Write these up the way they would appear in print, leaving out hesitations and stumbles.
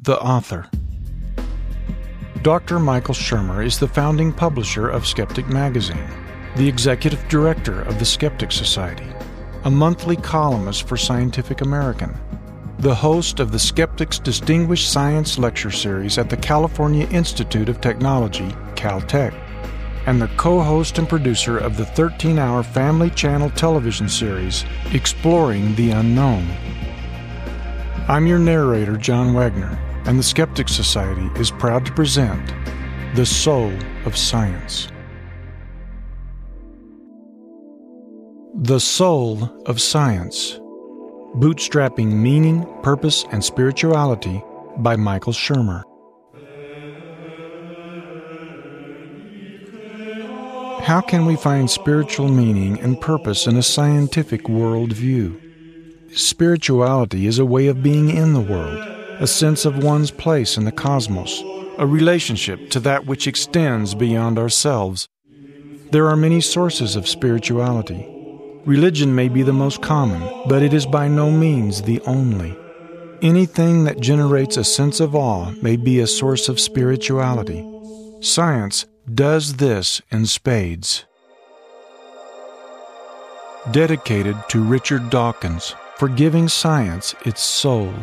The author. Dr. Michael Shermer is the founding publisher of Skeptic Magazine, the executive director of the Skeptic Society, a monthly columnist for Scientific American, the host of the Skeptics Distinguished Science Lecture Series at the California Institute of Technology, Caltech, and the co-host and producer of the 13-hour Family Channel television series, Exploring the Unknown. I'm your narrator, John Wagner, and the Skeptic Society is proud to present The Soul of Science. The Soul of Science: Bootstrapping Meaning, Purpose, and Spirituality by Michael Shermer. How can we find spiritual meaning and purpose in a scientific worldview? Spirituality is a way of being in the world, a sense of one's place in the cosmos, a relationship to that which extends beyond ourselves. There are many sources of spirituality. Religion may be the most common, but it is by no means the only. Anything that generates a sense of awe may be a source of spirituality. Science does this in spades. Dedicated to Richard Dawkins for giving science its soul.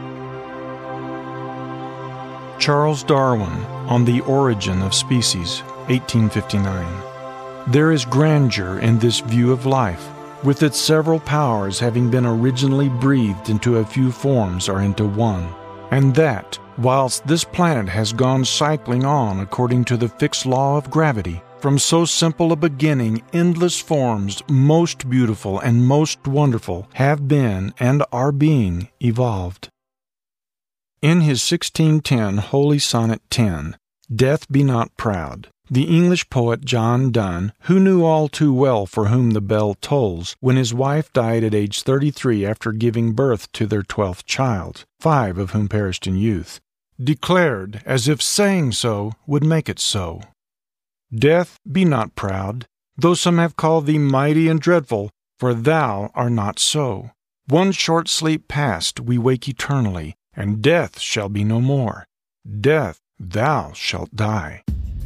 Charles Darwin on The Origin of Species, 1859. There is grandeur in this view of life, with its several powers having been originally breathed into a few forms or into one, and that, whilst this planet has gone cycling on according to the fixed law of gravity, from so simple a beginning, endless forms, most beautiful and most wonderful, have been and are being evolved. In his 1610 Holy Sonnet 10, Death Be Not Proud, the English poet John Donne, who knew all too well for whom the bell tolls, when his wife died at age 33 after giving birth to their 12th child, 5 of whom perished in youth, declared, as if saying so would make it so, "Death, be not proud, though some have called thee mighty and dreadful, for thou art not so. One short sleep past, we wake eternally, and death shall be no more. Death, thou shalt die."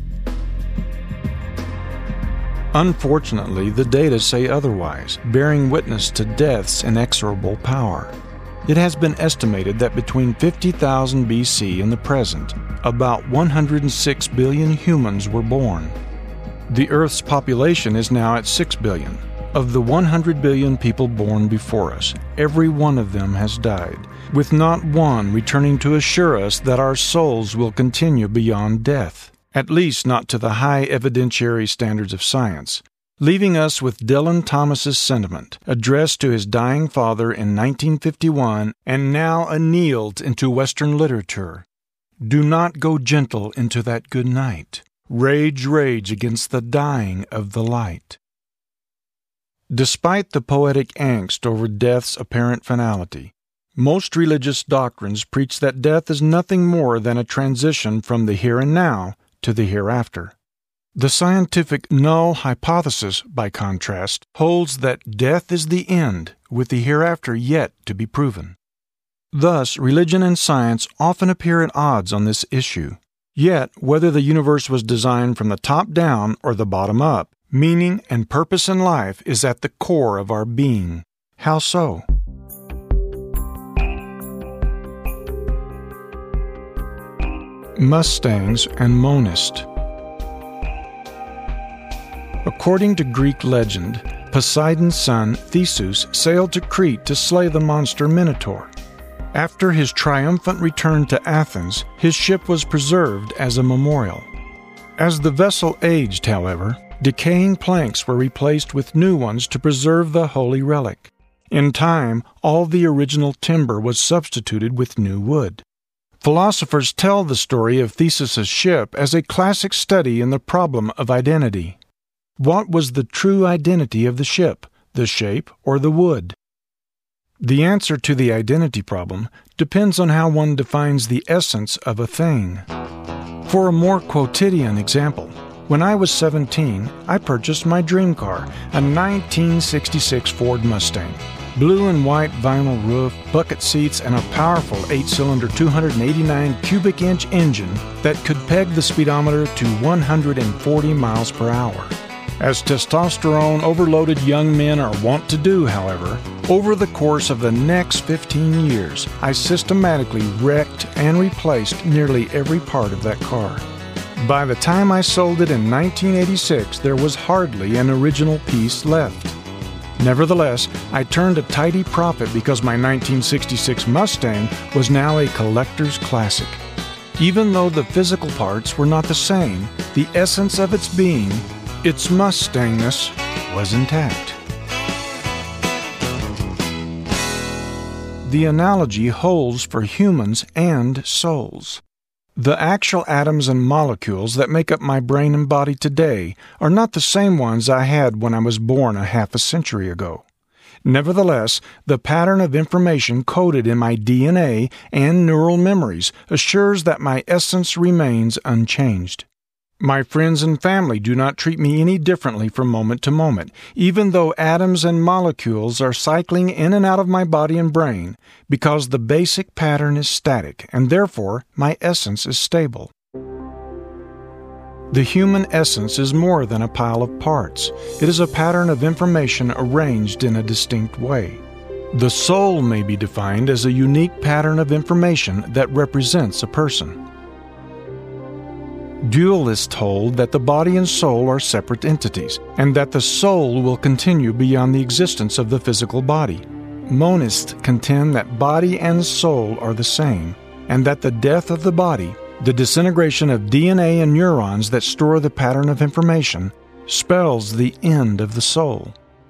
Unfortunately, the data say otherwise, bearing witness to death's inexorable power. It has been estimated that between 50,000 BC and the present, about 106 billion humans were born. The Earth's population is now at 6 billion. Of the 100 billion people born before us, every one of them has died, with not one returning to assure us that our souls will continue beyond death, at least not to the high evidentiary standards of science, leaving us with Dylan Thomas's sentiment, addressed to his dying father in 1951 and now annealed into Western literature. Do not go gentle into that good night. Rage, rage against the dying of the light. Despite the poetic angst over death's apparent finality, most religious doctrines preach that death is nothing more than a transition from the here and now to the hereafter. The scientific null hypothesis, by contrast, holds that death is the end, with the hereafter yet to be proven. Thus, religion and science often appear at odds on this issue. Yet, whether the universe was designed from the top down or the bottom up, meaning and purpose in life is at the core of our being. How so? Mustangs and Monist. According to Greek legend, Poseidon's son Theseus sailed to Crete to slay the monster Minotaur. After his triumphant return to Athens, his ship was preserved as a memorial. As the vessel aged, however, decaying planks were replaced with new ones to preserve the holy relic. In time, all the original timber was substituted with new wood. Philosophers tell the story of Theseus's ship as a classic study in the problem of identity. What was the true identity of the ship, the shape or the wood? The answer to the identity problem depends on how one defines the essence of a thing. For a more quotidian example, when I was 17, I purchased my dream car, a 1966 Ford Mustang. Blue and white vinyl roof, bucket seats, and a powerful 8-cylinder 289 cubic inch engine that could peg the speedometer to 140 miles per hour. As testosterone overloaded young men are wont to do, however, over the course of the next 15 years, I systematically wrecked and replaced nearly every part of that car. By the time I sold it in 1986, there was hardly an original piece left. Nevertheless, I turned a tidy profit because my 1966 Mustang was now a collector's classic. Even though the physical parts were not the same, the essence of its being, its Mustangness, was intact. The analogy holds for humans and souls. The actual atoms and molecules that make up my brain and body today are not the same ones I had when I was born a half a century ago. Nevertheless, the pattern of information coded in my DNA and neural memories assures that my essence remains unchanged. My friends and family do not treat me any differently from moment to moment, even though atoms and molecules are cycling in and out of my body and brain, because the basic pattern is static, and therefore my essence is stable. The human essence is more than a pile of parts. It is a pattern of information arranged in a distinct way. The soul may be defined as a unique pattern of information that represents a person. Dualists hold that the body and soul are separate entities, and that the soul will continue beyond the existence of the physical body. Monists contend that body and soul are the same, and that the death of the body, the disintegration of DNA and neurons that store the pattern of information, spells the end of the soul.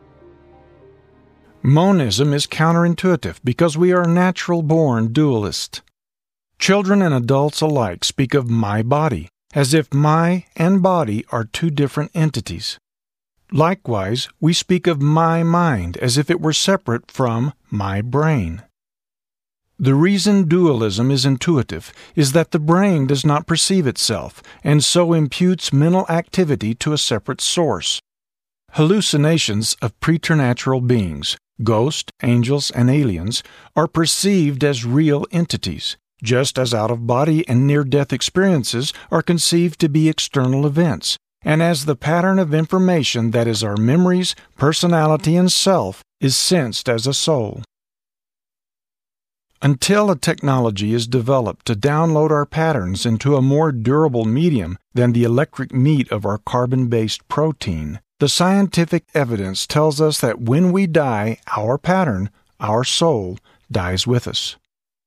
Monism is counterintuitive because we are natural-born dualists. Children and adults alike speak of my body, as if my and body are two different entities. Likewise, we speak of my mind as if it were separate from my brain. The reason dualism is intuitive is that the brain does not perceive itself, and so imputes mental activity to a separate source. Hallucinations of preternatural beings, ghosts, angels, and aliens, are perceived as real entities, just as out-of-body and near-death experiences are conceived to be external events, and as the pattern of information that is our memories, personality, and self is sensed as a soul. Until a technology is developed to download our patterns into a more durable medium than the electric meat of our carbon-based protein, the scientific evidence tells us that when we die, our pattern, our soul, dies with us.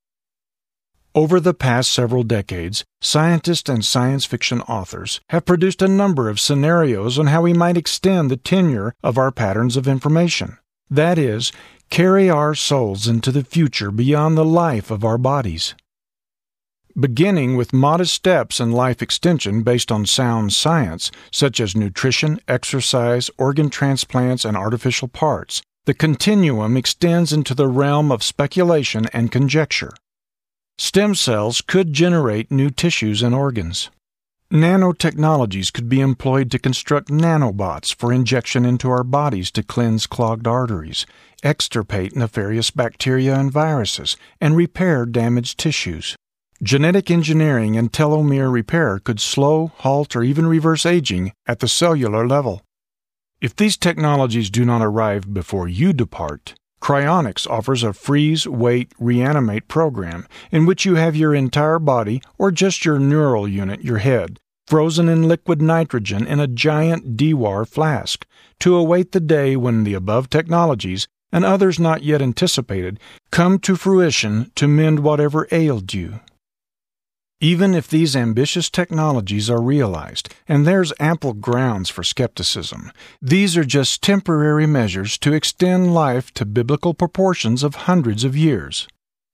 Over the past several decades, scientists and science fiction authors have produced a number of scenarios on how we might extend the tenure of our patterns of information. That is, carry our souls into the future beyond the life of our bodies. Beginning with modest steps in life extension based on sound science, such as nutrition, exercise, organ transplants, and artificial parts, the continuum extends into the realm of speculation and conjecture. Stem cells could generate new tissues and organs. Nanotechnologies could be employed to construct nanobots for injection into our bodies to cleanse clogged arteries, extirpate nefarious bacteria and viruses, and repair damaged tissues. Genetic engineering and telomere repair could slow, halt, or even reverse aging at the cellular level. If these technologies do not arrive before you depart, Cryonics offers a freeze, wait, reanimate program in which you have your entire body, or just your neural unit, your head, frozen in liquid nitrogen in a giant Dewar flask to await the day when the above technologies, and others not yet anticipated, come to fruition to mend whatever ailed you. Even if these ambitious technologies are realized, and there's ample grounds for skepticism, these are just temporary measures to extend life to biblical proportions of hundreds of years.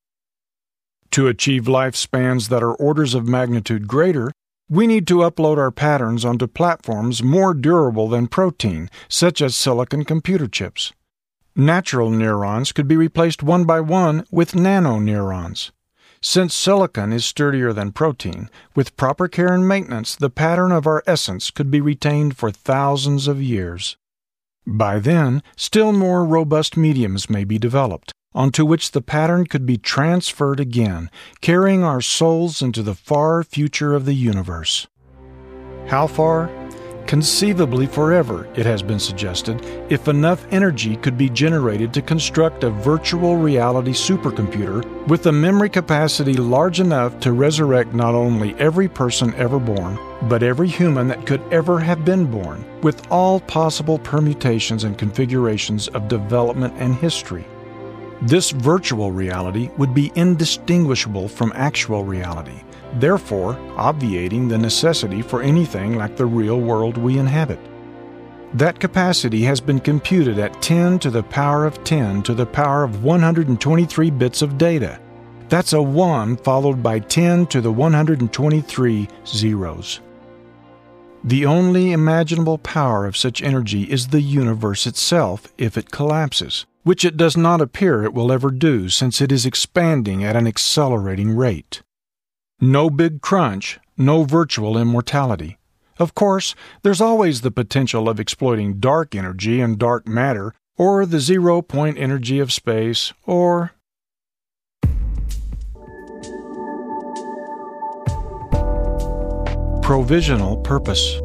To achieve lifespans that are orders of magnitude greater, we need to upload our patterns onto platforms more durable than protein, such as silicon computer chips. Natural neurons could be replaced one by one with nanoneurons. Since silicon is sturdier than protein, with proper care and maintenance, the pattern of our essence could be retained for thousands of years. By then, still more robust mediums may be developed, onto which the pattern could be transferred again, carrying our souls into the far future of the universe. How far? Conceivably forever, it has been suggested, if enough energy could be generated to construct a virtual reality supercomputer with a memory capacity large enough to resurrect not only every person ever born, but every human that could ever have been born, with all possible permutations and configurations of development and history. This virtual reality would be indistinguishable from actual reality, therefore obviating the necessity for anything like the real world we inhabit. That capacity has been computed at 10 to the power of 10 to the power of 123 bits of data. That's a 1 followed by 10 to the 123 zeros. The only imaginable power of such energy is the universe itself if it collapses, which it does not appear it will ever do since it is expanding at an accelerating rate. No big crunch, no virtual immortality. Of course, there's always the potential of exploiting dark energy and dark matter, or the zero-point energy of space, or... Provisional purpose.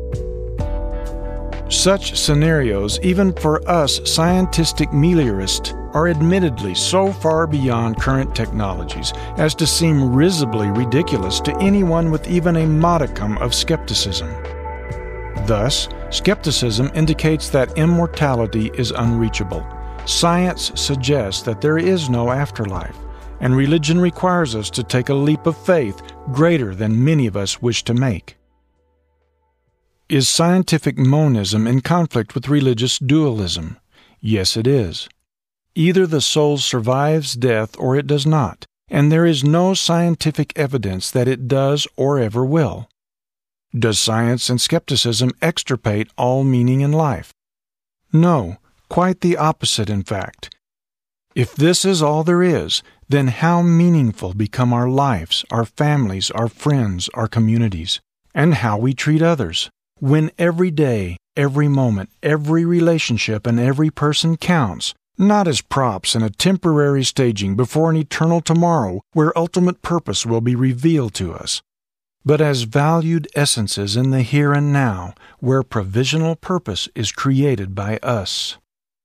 Such scenarios, even for us scientific meliorists, are admittedly so far beyond current technologies as to seem risibly ridiculous to anyone with even a modicum of skepticism. Thus, skepticism indicates that immortality is unreachable. Science suggests that there is no afterlife, and religion requires us to take a leap of faith greater than many of us wish to make. Is scientific monism in conflict with religious dualism? Yes, it is. Either the soul survives death or it does not, and there is no scientific evidence that it does or ever will. Does science and skepticism extirpate all meaning in life? No, quite the opposite, in fact. If this is all there is, then how meaningful become our lives, our families, our friends, our communities, and how we treat others, when every day, every moment, every relationship, and every person counts, not as props in a temporary staging before an eternal tomorrow where ultimate purpose will be revealed to us, but as valued essences in the here and now where provisional purpose is created by us.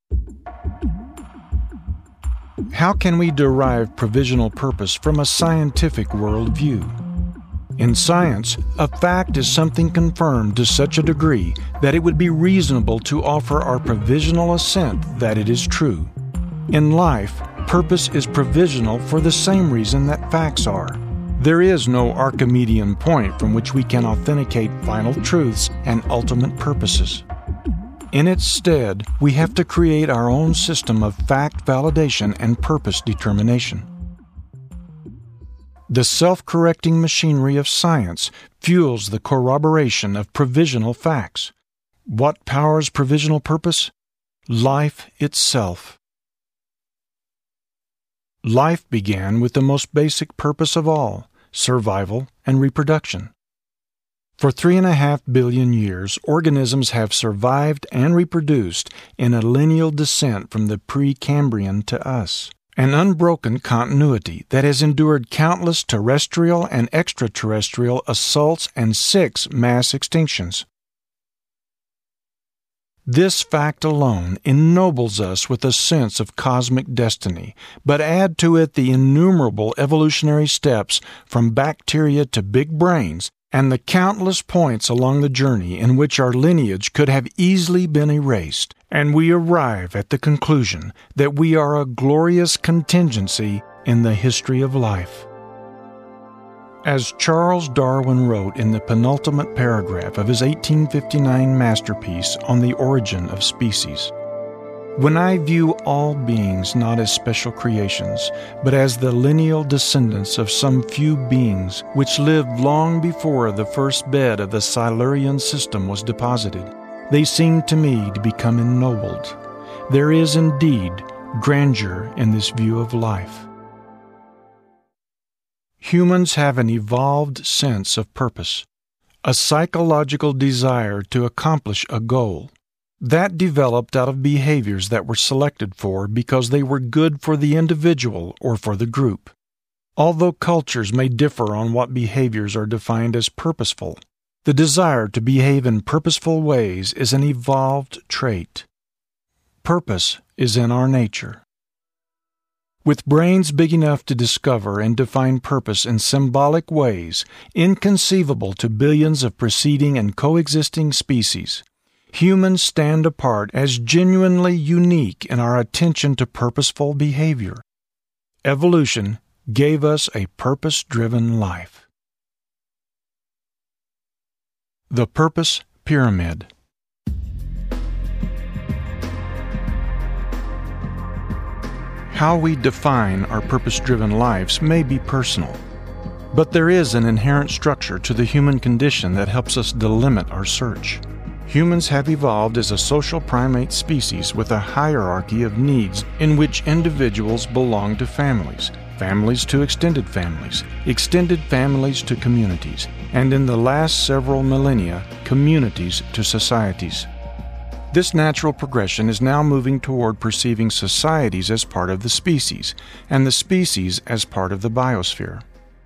How can we derive provisional purpose from a scientific worldview? In science, a fact is something confirmed to such a degree that it would be reasonable to offer our provisional assent that it is true. In life, purpose is provisional for the same reason that facts are. There is no Archimedean point from which we can authenticate final truths and ultimate purposes. In its stead, we have to create our own system of fact validation and purpose determination. The self-correcting machinery of science fuels the corroboration of provisional facts. What powers provisional purpose? Life itself. Life began with the most basic purpose of all, survival and reproduction. For 3.5 billion years, organisms have survived and reproduced in a lineal descent from the Precambrian to us. An unbroken continuity that has endured countless terrestrial and extraterrestrial assaults and 6 mass extinctions. This fact alone ennobles us with a sense of cosmic destiny, but add to it the innumerable evolutionary steps from bacteria to big brains and the countless points along the journey in which our lineage could have easily been erased, and we arrive at the conclusion that we are a glorious contingency in the history of life. As Charles Darwin wrote in the penultimate paragraph of his 1859 masterpiece on the origin of species, "When I view all beings not as special creations, but as the lineal descendants of some few beings which lived long before the first bed of the Silurian system was deposited, they seem to me to become ennobled. There is indeed grandeur in this view of life." Humans have an evolved sense of purpose, a psychological desire to accomplish a goal. That developed out of behaviors that were selected for because they were good for the individual or for the group. Although cultures may differ on what behaviors are defined as purposeful, the desire to behave in purposeful ways is an evolved trait. Purpose is in our nature. With brains big enough to discover and define purpose in symbolic ways, inconceivable to billions of preceding and coexisting species, humans stand apart as genuinely unique in our attention to purposeful behavior. Evolution gave us a purpose-driven life. The Purpose Pyramid. How we define our purpose-driven lives may be personal, but there is an inherent structure to the human condition that helps us delimit our search. Humans have evolved as a social primate species with a hierarchy of needs in which individuals belong to families, families to extended families to communities, and in the last several millennia, communities to societies. This natural progression is now moving toward perceiving societies as part of the species, and the species as part of the biosphere.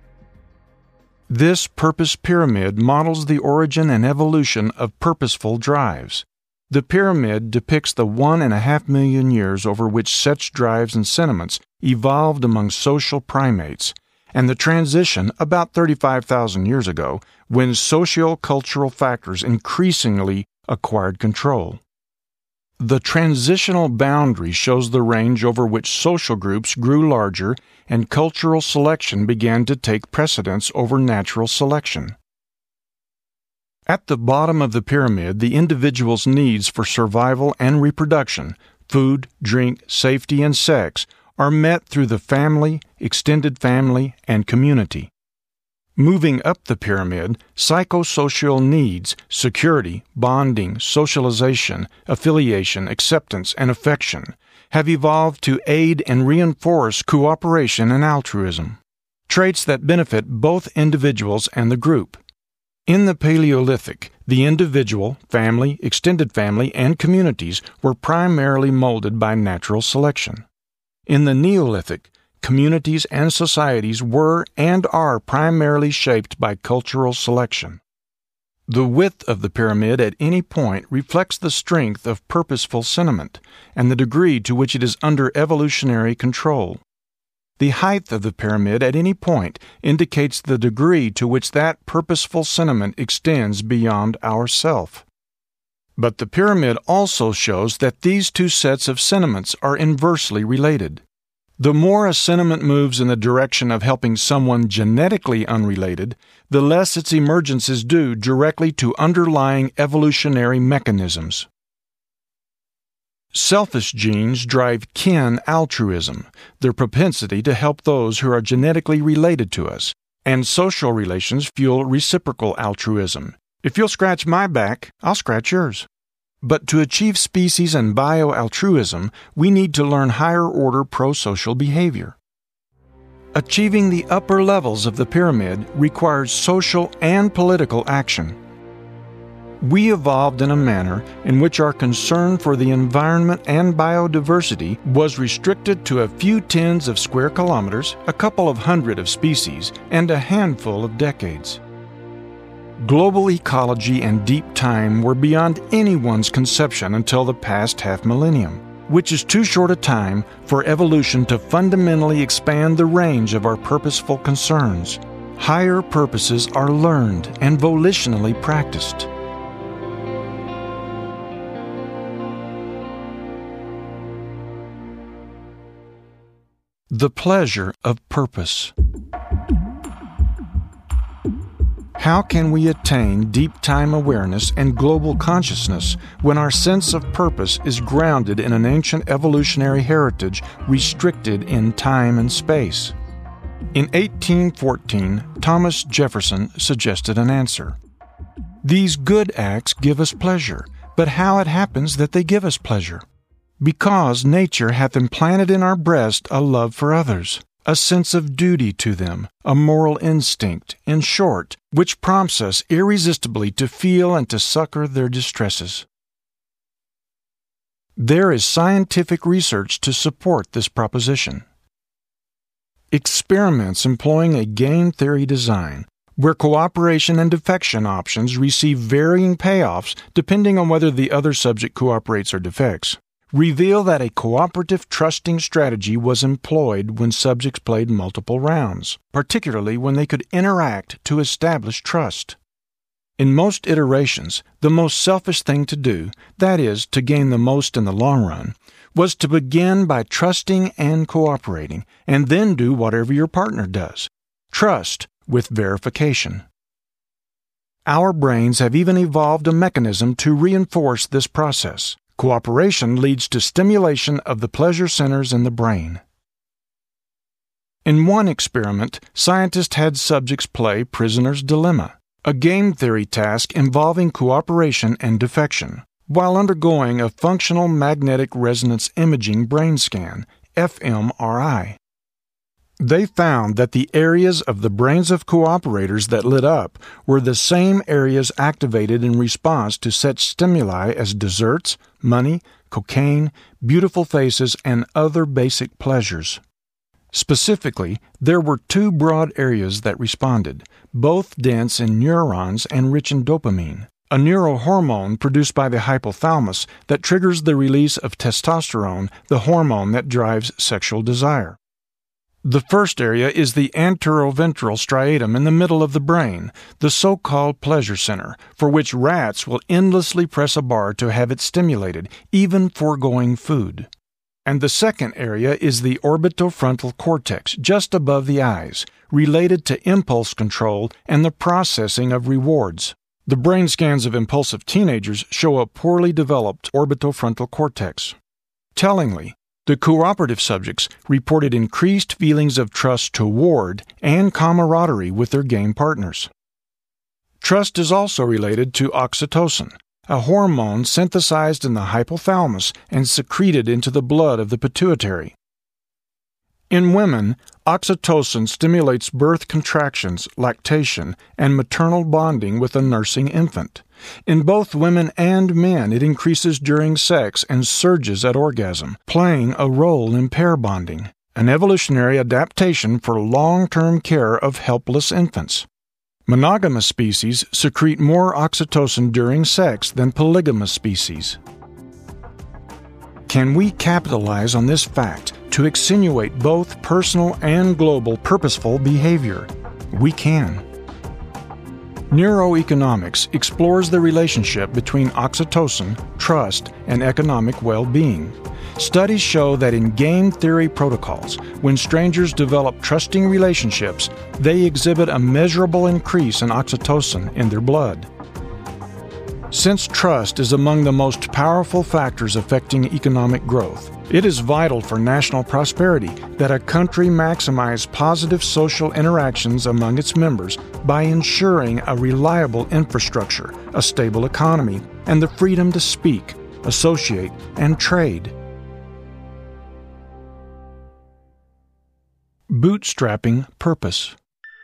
This purpose pyramid models the origin and evolution of purposeful drives. The pyramid depicts the 1.5 million years over which such drives and sentiments evolved among social primates, and the transition about 35,000 years ago when socio-cultural factors increasingly acquired control. The transitional boundary shows the range over which social groups grew larger and cultural selection began to take precedence over natural selection. At the bottom of the pyramid, the individual's needs for survival and reproduction, food, drink, safety, and sex, are met through the family, extended family, and community. Moving up the pyramid, psychosocial needs, security, bonding, socialization, affiliation, acceptance, and affection have evolved to aid and reinforce cooperation and altruism, traits that benefit both individuals and the group. In the Paleolithic, the individual, family, extended family, and communities were primarily molded by natural selection. In the Neolithic, communities and societies were and are primarily shaped by cultural selection. The width of the pyramid at any point reflects the strength of purposeful sentiment and the degree to which it is under evolutionary control. The height of the pyramid at any point indicates the degree to which that purposeful sentiment extends beyond ourself. But the pyramid also shows that these two sets of sentiments are inversely related. The more a sentiment moves in the direction of helping someone genetically unrelated, the less its emergence is due directly to underlying evolutionary mechanisms. Selfish genes drive kin altruism, their propensity to help those who are genetically related to us, and social relations fuel reciprocal altruism. If you'll scratch my back, I'll scratch yours. But to achieve species and bioaltruism, we need to learn higher-order pro-social behavior. Achieving the upper levels of the pyramid requires social and political action. We evolved in a manner in which our concern for the environment and biodiversity was restricted to a few tens of square kilometers, a couple of hundred of species, and a handful of decades. Global ecology and deep time were beyond anyone's conception until the past half-millennium, which is too short a time for evolution to fundamentally expand the range of our purposeful concerns. Higher purposes are learned and volitionally practiced. The pleasure of purpose. How can we attain deep time awareness and global consciousness when our sense of purpose is grounded in an ancient evolutionary heritage restricted in time and space? In 1814, Thomas Jefferson suggested an answer. These good acts give us pleasure, but how it happens that they give us pleasure? Because nature hath implanted in our breast a love for others, a sense of duty to them, a moral instinct, in short, which prompts us irresistibly to feel and to succor their distresses. There is scientific research to support this proposition. Experiments employing a game theory design, where cooperation and defection options receive varying payoffs depending on whether the other subject cooperates or defects, reveal that a cooperative trusting strategy was employed when subjects played multiple rounds, particularly when they could interact to establish trust. In most iterations, the most selfish thing to do, that is, to gain the most in the long run, was to begin by trusting and cooperating, and then do whatever your partner does. Trust with verification. Our brains have even evolved a mechanism to reinforce this process. Cooperation leads to stimulation of the pleasure centers in the brain. In one experiment, scientists had subjects play Prisoner's Dilemma, a game theory task involving cooperation and defection, while undergoing a functional magnetic resonance imaging brain scan, fMRI. They found that the areas of the brains of cooperators that lit up were the same areas activated in response to such stimuli as desserts, money, cocaine, beautiful faces, and other basic pleasures. Specifically, there were two broad areas that responded, both dense in neurons and rich in dopamine, a neurohormone produced by the hypothalamus that triggers the release of testosterone, the hormone that drives sexual desire. The first area is the anteroventral striatum in the middle of the brain, the so-called pleasure center, for which rats will endlessly press a bar to have it stimulated, even foregoing food. And the second area is the orbitofrontal cortex, just above the eyes, related to impulse control and the processing of rewards. The brain scans of impulsive teenagers show a poorly developed orbitofrontal cortex. Tellingly, the cooperative subjects reported increased feelings of trust toward and camaraderie with their game partners. Trust is also related to oxytocin, a hormone synthesized in the hypothalamus and secreted into the blood of the pituitary. In women, oxytocin stimulates birth contractions, lactation, and maternal bonding with a nursing infant. In both women and men, it increases during sex and surges at orgasm, playing a role in pair bonding, an evolutionary adaptation for long-term care of helpless infants. Monogamous species secrete more oxytocin during sex than polygamous species. Can we capitalize on this fact to extenuate both personal and global purposeful behavior? We can. Neuroeconomics explores the relationship between oxytocin, trust, and economic well-being. Studies show that in game theory protocols, when strangers develop trusting relationships, they exhibit a measurable increase in oxytocin in their blood. Since trust is among the most powerful factors affecting economic growth, it is vital for national prosperity that a country maximize positive social interactions among its members by ensuring a reliable infrastructure, a stable economy, and the freedom to speak, associate, and trade. Bootstrapping purpose.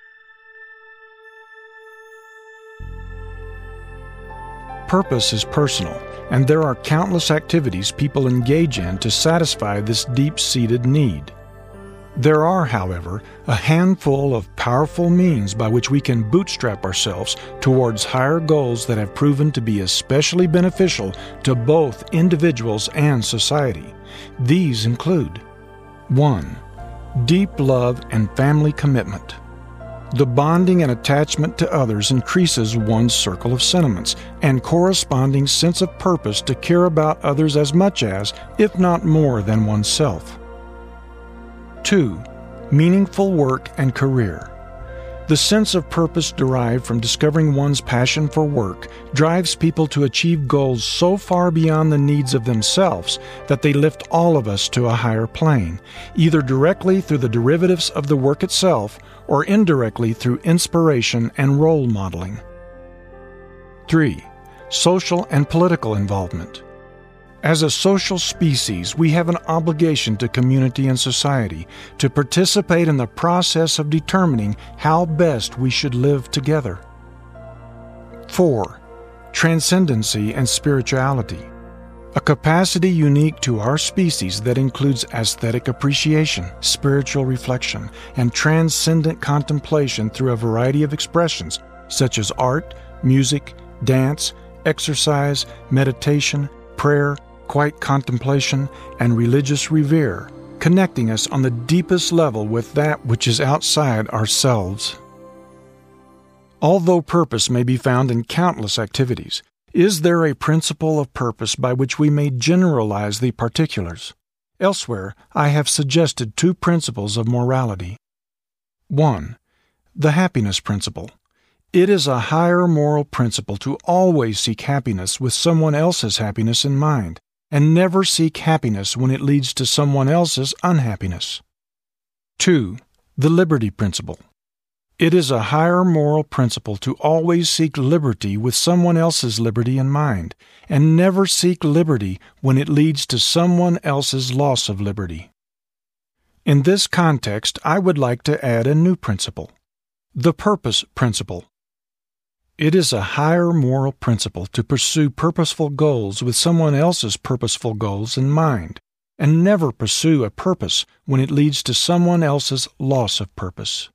Purpose is personal, and there are countless activities people engage in to satisfy this deep-seated need. There are, however, a handful of powerful means by which we can bootstrap ourselves towards higher goals that have proven to be especially beneficial to both individuals and society. These include: 1. Deep love and family commitment. The bonding and attachment to others increases one's circle of sentiments and corresponding sense of purpose to care about others as much as, if not more than oneself. 2. Meaningful work and career. The sense of purpose derived from discovering one's passion for work drives people to achieve goals so far beyond the needs of themselves that they lift all of us to a higher plane, either directly through the derivatives of the work itself or indirectly through inspiration and role modeling. 3. Social and political involvement. As a social species, we have an obligation to community and society to participate in the process of determining how best we should live together. 4. Transcendency and spirituality. a capacity unique to our species that includes aesthetic appreciation, spiritual reflection, and transcendent contemplation through a variety of expressions such as art, music, dance, exercise, meditation, prayer, quiet contemplation, and religious revere, connecting us on the deepest level with that which is outside ourselves. Although purpose may be found in countless activities, is there a principle of purpose by which we may generalize the particulars? Elsewhere, I have suggested two principles of morality. 1. The happiness principle. It is a higher moral principle to always seek happiness with someone else's happiness in mind, and never seek happiness when it leads to someone else's unhappiness. 2. The liberty principle. It is a higher moral principle to always seek liberty with someone else's liberty in mind, and never seek liberty when it leads to someone else's loss of liberty. In this context, I would like to add a new principle, the purpose principle. It is a higher moral principle to pursue purposeful goals with someone else's purposeful goals in mind, and never pursue a purpose when it leads to someone else's loss of purpose.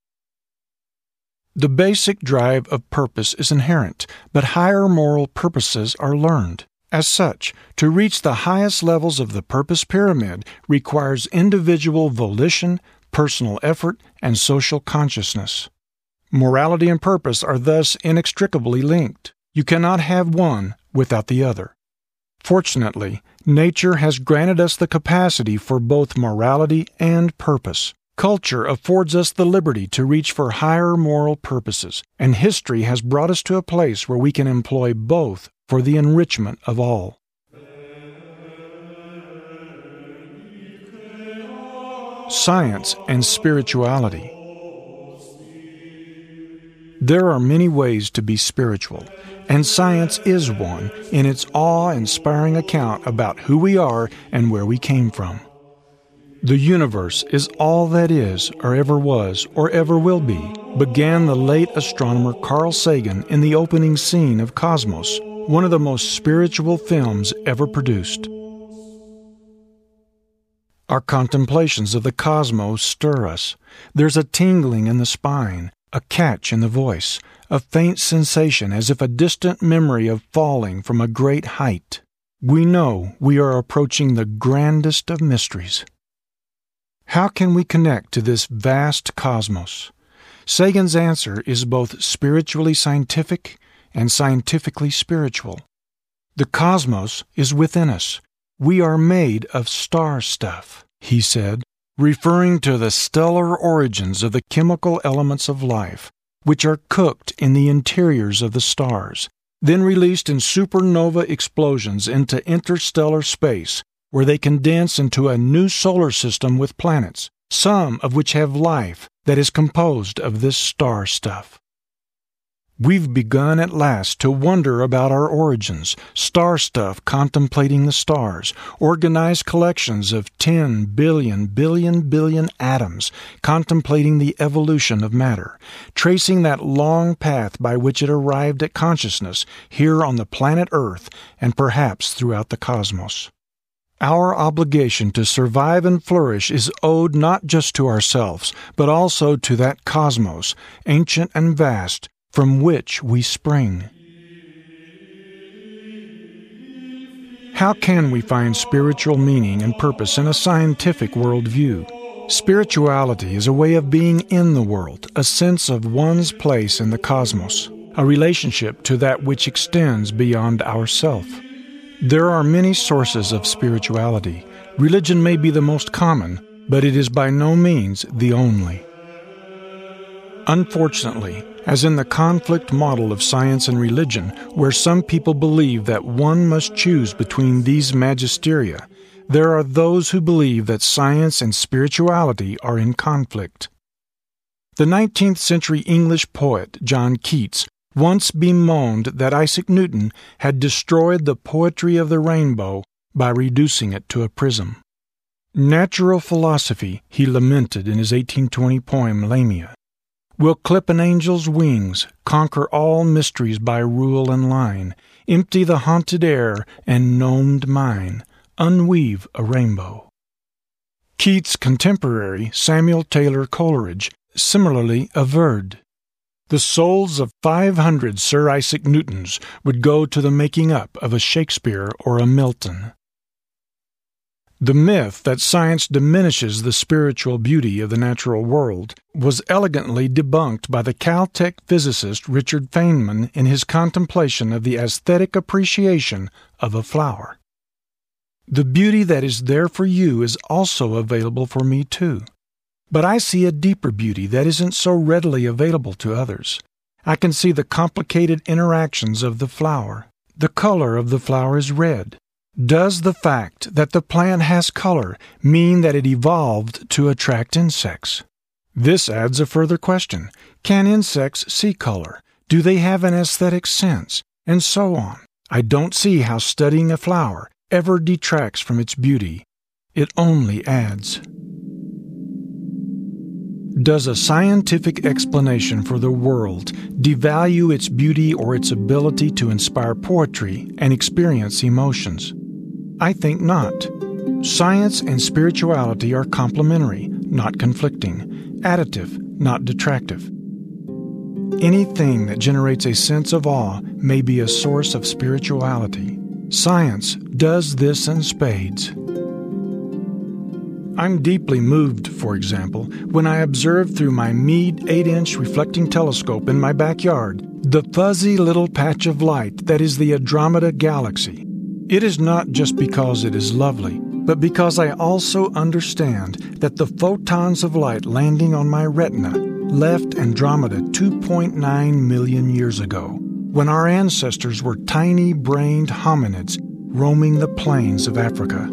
The basic drive of purpose is inherent, but higher moral purposes are learned. As such, to reach the highest levels of the purpose pyramid requires individual volition, personal effort, and social consciousness. Morality and purpose are thus inextricably linked. You cannot have one without the other. Fortunately, nature has granted us the capacity for both morality and purpose. Culture affords us the liberty to reach for higher moral purposes, and history has brought us to a place where we can employ both for the enrichment of all. Science and spirituality. There are many ways to be spiritual, and science is one in its awe-inspiring account about who we are and where we came from. The universe is all that is, or ever was, or ever will be, began the late astronomer Carl Sagan in the opening scene of Cosmos, one of the most spiritual films ever produced. Our contemplations of the cosmos stir us. There's a tingling in the spine, a catch in the voice, a faint sensation as if a distant memory of falling from a great height. We know we are approaching the grandest of mysteries. How can we connect to this vast cosmos? Sagan's answer is both spiritually scientific and scientifically spiritual. The cosmos is within us. We are made of star stuff, he said, referring to the stellar origins of the chemical elements of life, which are cooked in the interiors of the stars, then released in supernova explosions into interstellar space, where they condense into a new solar system with planets, some of which have life that is composed of this star stuff. We've begun at last to wonder about our origins, star stuff contemplating the stars, organized collections of 10 billion atoms contemplating the evolution of matter, tracing that long path by which it arrived at consciousness here on the planet Earth and perhaps throughout the cosmos. Our obligation to survive and flourish is owed not just to ourselves, but also to that cosmos, ancient and vast, from which we spring. How can we find spiritual meaning and purpose in a scientific worldview? Spirituality is a way of being in the world, a sense of one's place in the cosmos, a relationship to that which extends beyond ourself. There are many sources of spirituality. Religion may be the most common, but it is by no means the only. Unfortunately, as in the conflict model of science and religion, where some people believe that one must choose between these magisteria, there are those who believe that science and spirituality are in conflict. The 19th century English poet John Keats once bemoaned that Isaac Newton had destroyed the poetry of the rainbow by reducing it to a prism. Natural philosophy, he lamented in his 1820 poem Lamia, will clip an angel's wings, conquer all mysteries by rule and line, empty the haunted air and gnomed mine, unweave a rainbow. Keats' contemporary Samuel Taylor Coleridge similarly averred, "The souls of 500 Sir Isaac Newtons would go to the making up of a Shakespeare or a Milton." The myth that science diminishes the spiritual beauty of the natural world was elegantly debunked by the Caltech physicist Richard Feynman in his contemplation of the aesthetic appreciation of a flower. The beauty that is there for you is also available for me too. But I see a deeper beauty that isn't so readily available to others. I can see the complicated interactions of the flower. The color of the flower is red. Does the fact that the plant has color mean that it evolved to attract insects? This adds a further question. Can insects see color? Do they have an aesthetic sense? And so on. I don't see how studying a flower ever detracts from its beauty. It only adds. Does a scientific explanation for the world devalue its beauty or its ability to inspire poetry and experience emotions? I think not. Science and spirituality are complementary, not conflicting, additive, not detractive. Anything that generates a sense of awe may be a source of spirituality. Science does this in spades. I'm deeply moved, for example, when I observe through my Meade 8-inch reflecting telescope in my backyard the fuzzy little patch of light that is the Andromeda Galaxy. It is not just because it is lovely, but because I also understand that the photons of light landing on my retina left Andromeda 2.9 million years ago, when our ancestors were tiny-brained hominids roaming the plains of Africa.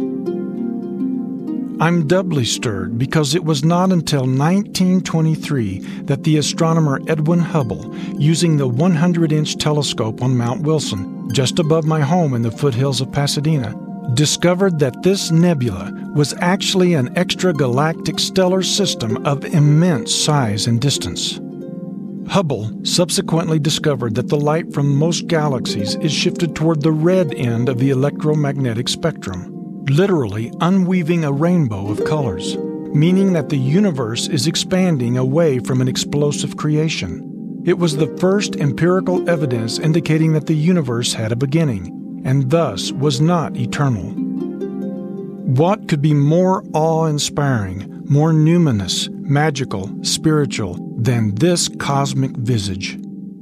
I'm doubly stirred because it was not until 1923 that the astronomer Edwin Hubble, using the 100-inch telescope on Mount Wilson, just above my home in the foothills of Pasadena, discovered that this nebula was actually an extragalactic stellar system of immense size and distance. Hubble subsequently discovered that the light from most galaxies is shifted toward the red end of the electromagnetic spectrum, literally unweaving a rainbow of colors, meaning that the universe is expanding away from an explosive creation. It was the first empirical evidence indicating that the universe had a beginning, and thus was not eternal. What could be more awe-inspiring, more numinous, magical, spiritual than this cosmic visage?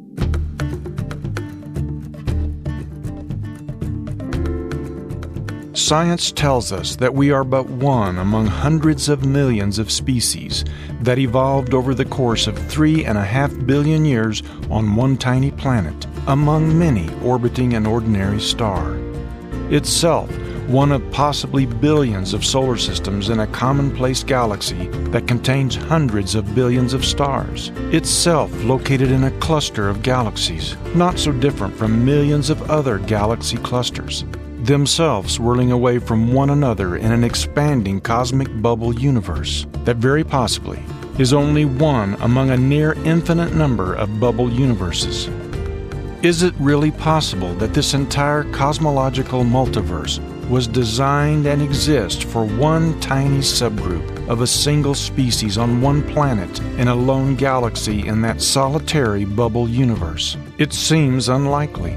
Science tells us that we are but one among hundreds of millions of species that evolved over the course of 3.5 billion years on one tiny planet, among many orbiting an ordinary star. Itself, one of possibly billions of solar systems in a commonplace galaxy that contains hundreds of billions of stars. Itself located in a cluster of galaxies, not so different from millions of other galaxy clusters, themselves whirling away from one another in an expanding cosmic bubble universe that very possibly is only one among a near infinite number of bubble universes. Is it really possible that this entire cosmological multiverse was designed and exists for one tiny subgroup of a single species on one planet in a lone galaxy in that solitary bubble universe? It seems unlikely.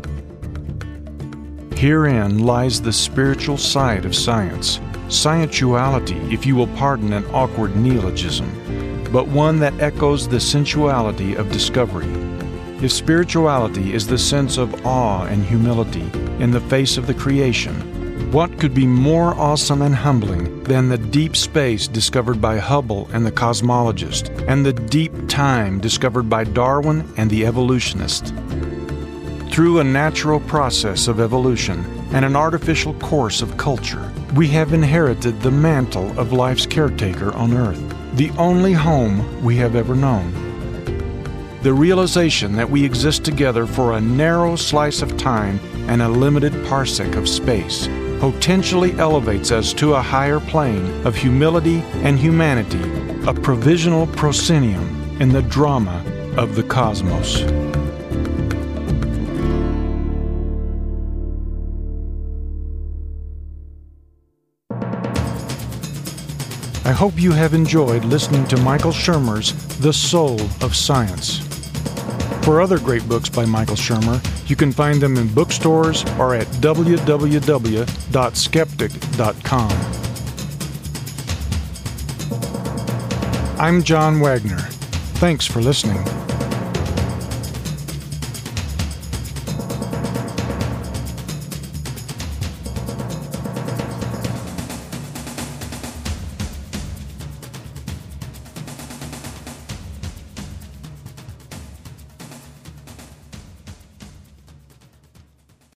Herein lies the spiritual side of science, scientuality, if you will pardon an awkward neologism, but one that echoes the sensuality of discovery. If spirituality is the sense of awe and humility in the face of the creation, what could be more awesome and humbling than the deep space discovered by Hubble and the cosmologist, and the deep time discovered by Darwin and the evolutionist? Through a natural process of evolution and an artificial course of culture, we have inherited the mantle of life's caretaker on Earth, the only home we have ever known. The realization that we exist together for a narrow slice of time and a limited parsec of space potentially elevates us to a higher plane of humility and humanity, a provisional proscenium, in the drama of the cosmos. I hope you have enjoyed listening to Michael Shermer's The Soul of Science. For other great books by Michael Shermer, you can find them in bookstores or at www.skeptic.com. I'm John Wagner. Thanks for listening.